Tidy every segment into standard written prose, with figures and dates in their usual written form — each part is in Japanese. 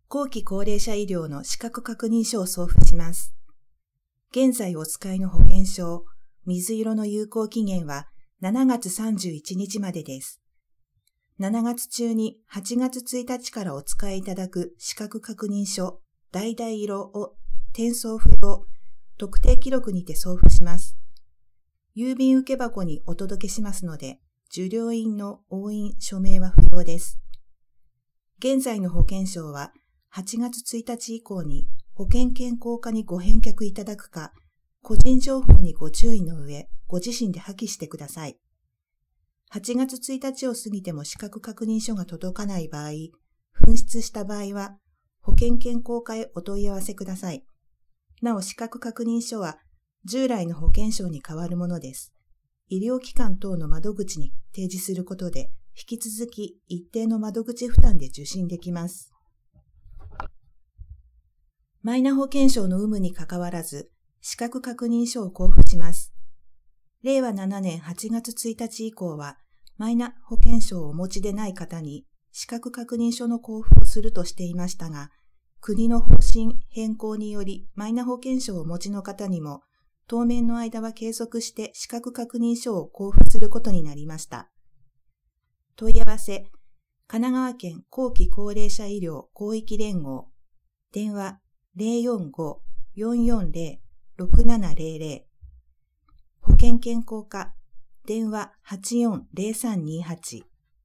後期高齢者医療の資格確認書を送付します。現在お使いの保険証、水色の有効期限は7月31日までです。7月中に8月1日からお使いいただく資格確認書、橙色を転送不要、特定記録にて送付します。郵便受け箱にお届けしますので、受領印の押印署名は不要です。現在の保険証は8月1日以降に保険健康課にご返却いただくか、個人情報にご注意の上、ご自身で破棄してください。8月1日を過ぎても資格確認書が届かない場合、紛失した場合は、保険健康課へお問い合わせください。なお、資格確認書は、従来の保険証に代わるものです。医療機関等の窓口に提示することで、引き続き一定の窓口負担で受診できます。マイナ保険証の有無にかかわらず、資格確認書を交付します。令和7年8月1日以降は、マイナ保険証をお持ちでない方に資格確認書の交付をするとしていましたが、国の方針変更によりマイナ保険証をお持ちの方にも、当面の間は継続して資格確認書を交付することになりました。問い合わせ、神奈川県後期高齢者医療広域連合、電話045-440-6700、保険健康課、電話84-0328。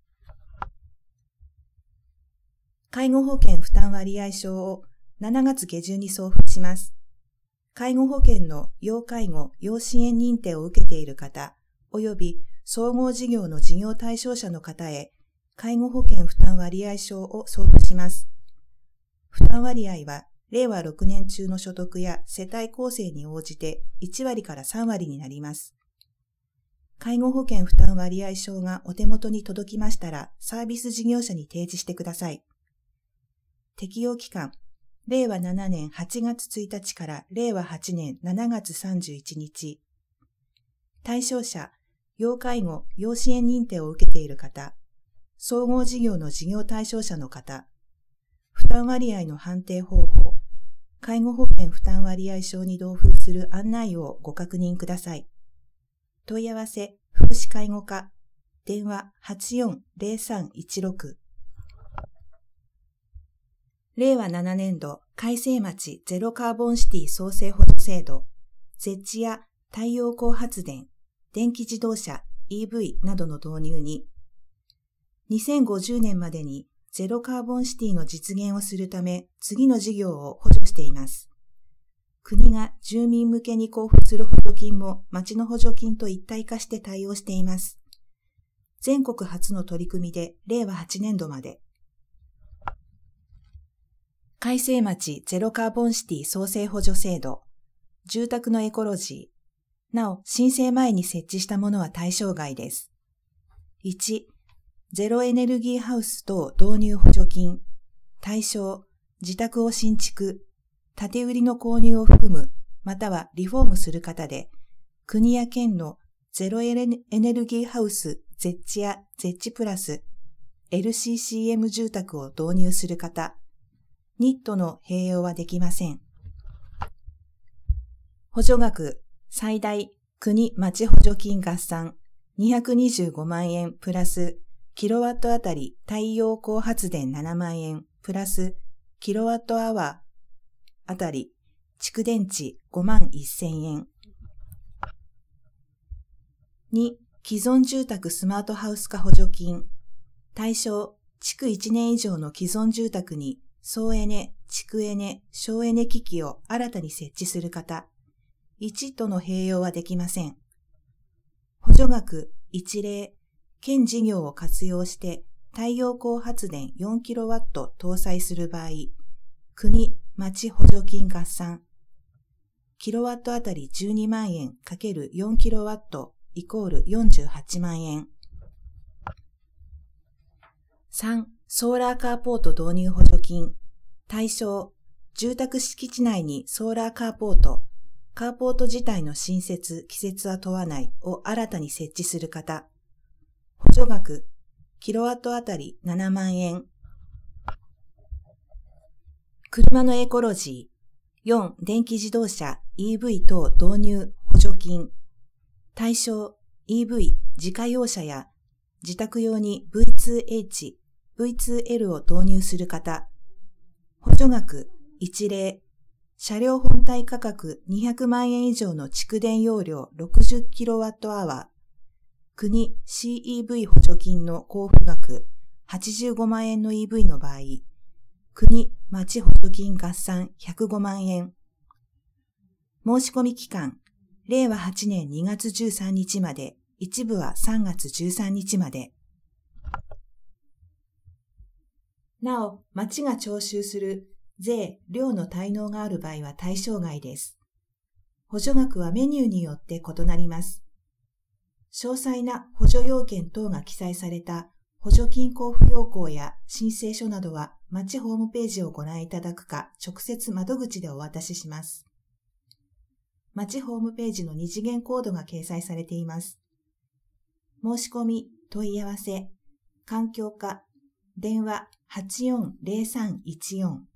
介護保険負担割合証を7月下旬に送付します。介護保険の要介護・要支援認定を受けている方、及び総合事業の事業対象者の方へ、介護保険負担割合証を送付します。負担割合は、令和6年中の所得や世帯構成に応じて1割から3割になります。介護保険負担割合証がお手元に届きましたら、サービス事業者に提示してください。適用期間、令和7年8月1日から令和8年7月31日。対象者、要介護・要支援認定を受けている方、総合事業の事業対象者の方、負担割合の判定方法、介護保険負担割合証に同封する案内をご確認ください。問い合わせ、福祉介護課、電話84-0316。令和7年度、改正町ゼロカーボンシティ創生補助制度、設置や太陽光発電、電気自動車、EV などの導入に、2050年までにゼロカーボンシティの実現をするため、次の事業を補助しています。国が住民向けに交付する補助金も町の補助金と一体化して対応しています。全国初の取り組みで令和8年度まで。改正町ゼロカーボンシティ創生補助制度、住宅のエコロジー。なお、申請前に設置したものは対象外です。1、ゼロエネルギーハウス等導入補助金。対象、自宅を新築、建て売りの購入を含む、またはリフォームする方で、国や県のゼロエネルギーハウスゼッチやゼッチプラス、LCCM 住宅を導入する方、ニットの併用はできません。補助額、最大国町補助金合算225万円プラスキロワットあたり太陽光発電7万円プラスキロワットアワーあたり蓄電池5万1000円。2、既存住宅スマートハウス化補助金。対象、築1年以上の既存住宅に総エネ、蓄エネ、省エネ機器を新たに設置する方。1との併用はできません。補助額一例、県事業を活用して太陽光発電 4kW 搭載する場合、国・町補助金合算。キロワットあたり12万円 ×4kW イコール48万円。3、ソーラーカーポート導入補助金。対象、住宅敷地内にソーラーカーポート、カーポート自体の新設・季節は問わないを新たに設置する方。補助額、キロワットあたり7万円。 車のエコロジー。4、電気自動車 EV 等導入補助金。対象 EV 自家用車や自宅用に V2H、V2L を導入する方。補助額一例。車両本体価格200万円以上の蓄電容量 60kWh。国 CEV 補助金の交付額85万円の EV の場合、国町補助金合算105万円。申し込み期間、令和8年2月13日まで、一部は3月13日まで。なお、町が徴収する税・料の滞納がある場合は対象外です。補助額はメニューによって異なります。詳細な補助要件等が記載された補助金交付要項や申請書などは町ホームページをご覧いただくか直接窓口でお渡しします。町ホームページの2次元コードが掲載されています。申し込み、問い合わせ、環境課、電話840314